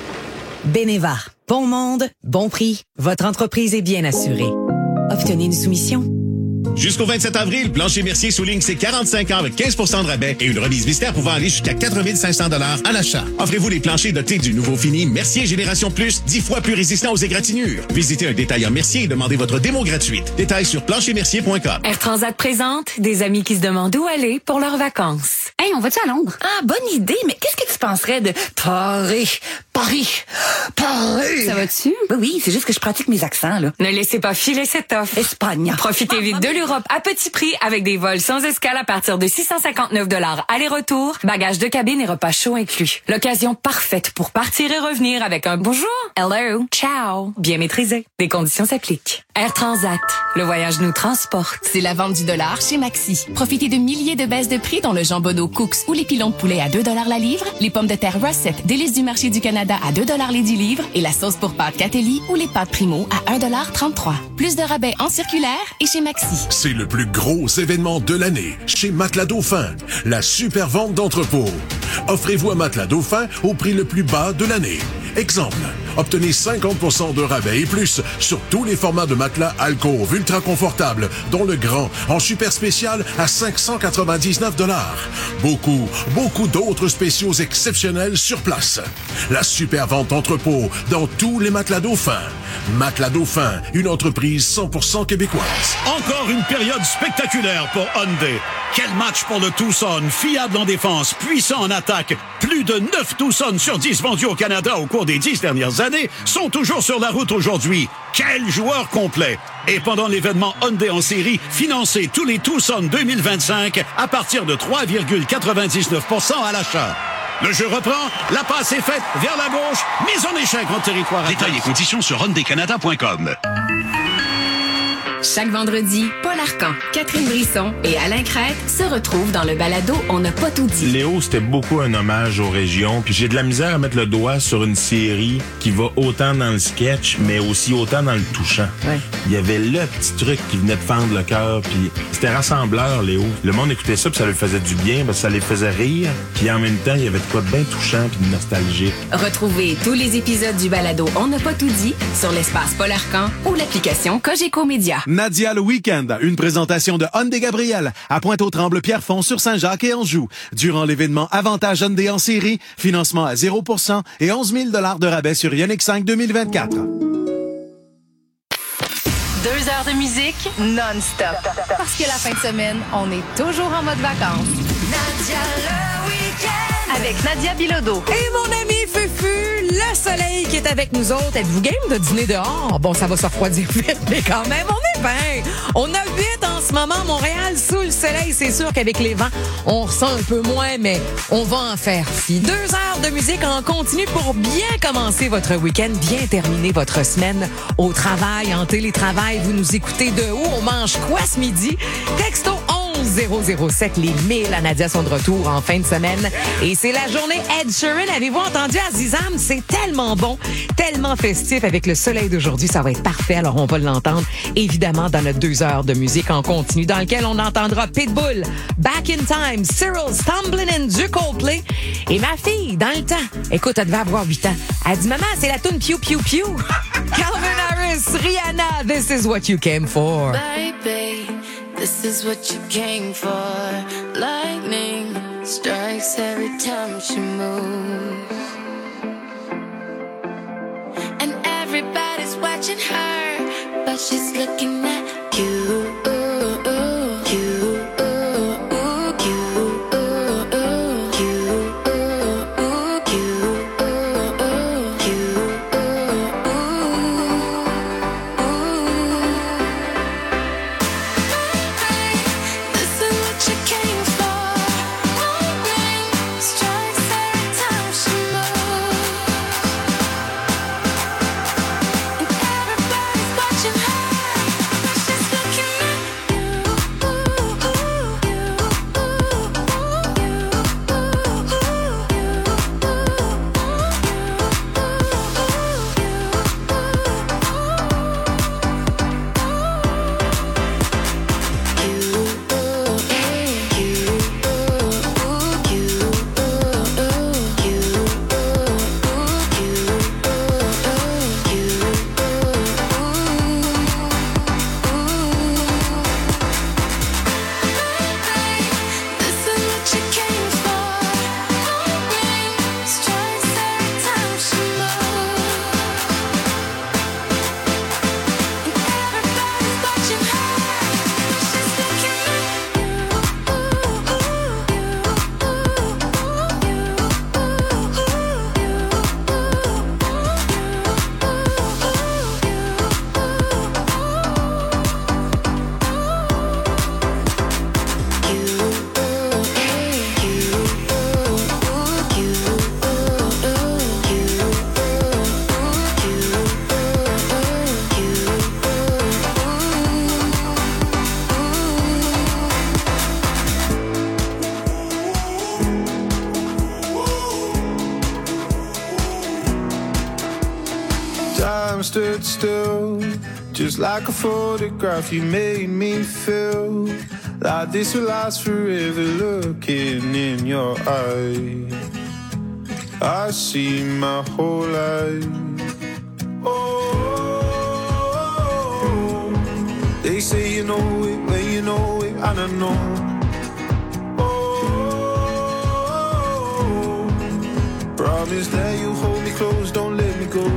Beneva. Bon monde, bon prix. Votre entreprise est bien assurée. Obtenez une soumission. Jusqu'au vingt-sept avril, Plancher Mercier souligne ses quarante-cinq ans avec quinze pour cent de rabais et une remise mystère pouvant aller jusqu'à quatre mille cinq cents dollars à l'achat. Offrez-vous les planchers dotés du nouveau fini Mercier Génération Plus, dix fois plus résistant aux égratignures. Visitez un détaillant Mercier et demandez votre démo gratuite. Détails sur plancher mercier point com. Air Transat présente des amis qui se demandent où aller pour leurs vacances. Hey, on va-tu à Londres? Ah, bonne idée, mais qu'est-ce que tu penserais de Paris? Paris! Paris! Ça va-tu? Oui, oui, c'est juste que je pratique mes accents, là. Ne laissez pas filer cette offre. Espagne. Profitez vite de l'Europe à petit prix avec des vols sans escale à partir de six cent cinquante-neuf dollars aller-retour, bagages de cabine et repas chauds inclus. L'occasion parfaite pour partir et revenir avec un bonjour, hello, ciao, bien maîtrisé. Des conditions s'appliquent. Air Transat, le voyage nous transporte. C'est la vente du dollar chez Maxi. Profitez de milliers de baisses de prix dont le jambonneau Cooks ou les pilons de poulet à deux dollars la livre, les pommes de terre Russet, délices du marché du Canada à deux dollars les dix livres et la sauce pour pâtes Catelli ou les pâtes Primo à un dollar trente-trois. Plus de rabais en circulaire et chez Maxi. C'est le plus gros événement de l'année chez Matelas Dauphin, la super vente d'entrepôt. Offrez-vous un matelas Dauphin au prix le plus bas de l'année. Exemple, obtenez cinquante pour cent de rabais et plus sur tous les formats de matelas alcôve ultra confortables, dont le grand en super spécial à cinq cent quatre-vingt-dix-neuf dollars. Beaucoup, beaucoup d'autres spéciaux exceptionnels sur place. La super vente entrepôt dans tous les matelas Dauphin. Matelas Dauphin, une entreprise cent pour cent québécoise. Encore une période spectaculaire pour Hyundai. Quel match pour le Tucson, fiable en défense, puissant en attaque. Plus de neuf Tucson sur dix vendus au Canada au cours des dix dernières années sont toujours sur la route aujourd'hui. Quel joueur complet! Et pendant l'événement Hyundai en série, financez tous les Tucson deux mille vingt-cinq à partir de trois virgule quatre-vingt-dix-neuf pour cent à l'achat. Le jeu reprend, la passe est faite vers la gauche, mise en échec en territoire adverse. Détails et conditions sur hyundai canada point com. Chaque vendredi, Paul Arcan, Catherine Brisson et Alain Crête se retrouvent dans le balado On n'a pas tout dit. Léo, c'était beaucoup un hommage aux régions. Puis j'ai de la misère à mettre le doigt sur une série qui va autant dans le sketch, mais aussi autant dans le touchant. Ouais. Il y avait le petit truc qui venait de fendre le cœur. Puis c'était rassembleur, Léo. Le monde écoutait ça, puis ça lui faisait du bien, parce que ça les faisait rire. Puis en même temps, il y avait de quoi de bien touchant puis de nostalgique. Retrouvez tous les épisodes du balado On n'a pas tout dit sur l'espace Paul Arcan ou l'application Cogeco Média. Nadia le week-end, une présentation de Hyundai Gabriel à Pointe-aux-Trembles-Pierrefonds sur Saint-Jacques et Anjou. Durant l'événement Avantage Hyundai en série, financement à zéro pour cent et onze mille dollars de rabais sur Ioniq cinq deux mille vingt-quatre. Deux heures de musique non-stop. Parce que la fin de semaine, on est toujours en mode vacances. Nadia le week-end avec Nadia Bilodeau. Et mon ami Fufu, le soleil qui est avec nous autres. Êtes-vous game de dîner dehors? Bon, ça va se refroidir vite, mais quand même, on est bien. On a huit en ce moment, Montréal, sous le soleil. C'est sûr qu'avec les vents, on ressent un peu moins, mais on va en faire fi. Deux heures de musique en continu pour bien commencer votre week-end, bien terminer votre semaine au travail, en télétravail. Vous nous écoutez de où? On mange quoi ce midi? Texto onze zéro zéro sept, les mille à Nadia sont de retour en fin de semaine. Et c'est la journée Ed Sheeran. Avez-vous entendu Azizam? C'est tellement bon, tellement festif avec le soleil d'aujourd'hui. Ça va être parfait. Alors, on va l'entendre, évidemment, dans notre deux heures de musique en continu, dans lequel on entendra Pitbull, Back in Time, Cyril, Stumbling In, du Coldplay. Et ma fille, dans le temps, écoute, elle devait avoir huit ans. Elle dit, maman, c'est la toune Pew Pew Pew. Calvin Harris, Rihanna, This Is What You Came For. Baby, this is what you came for. Lightning strikes every time she moves. And everybody's watching her, but she's looking at you. Watching her, but she's looking at Time stood still, just like a photograph. You made me feel like this will last forever. Looking in your eyes, I see my whole life. Oh, they say you know it when you know it, and I know. Oh, promise that you hold me close, don't let me go.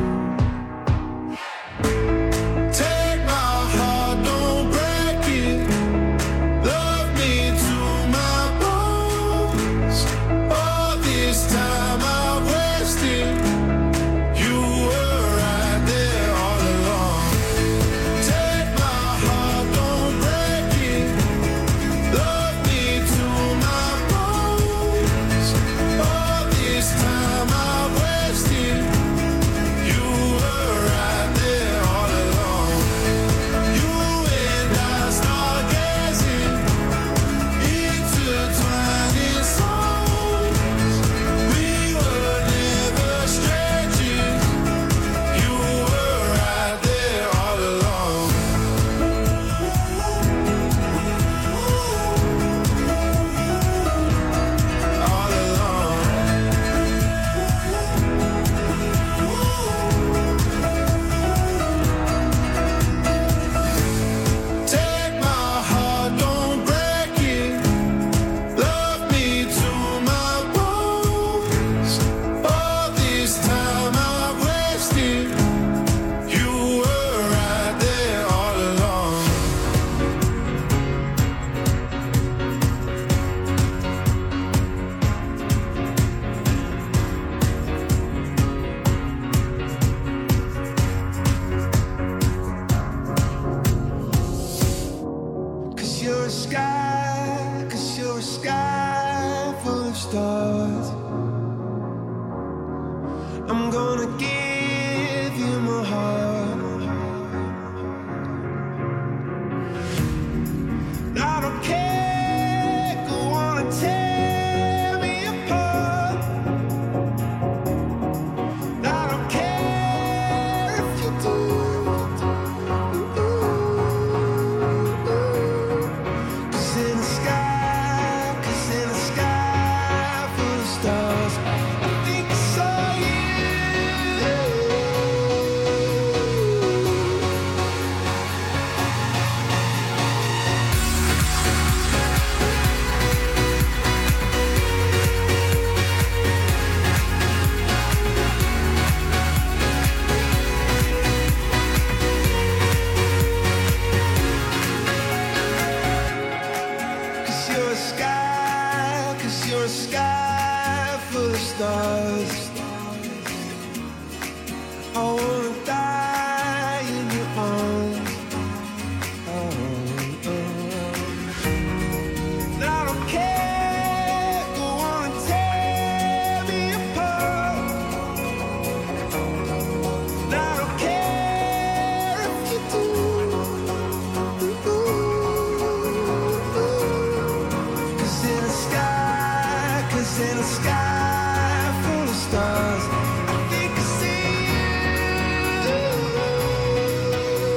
You're a sky full of stars.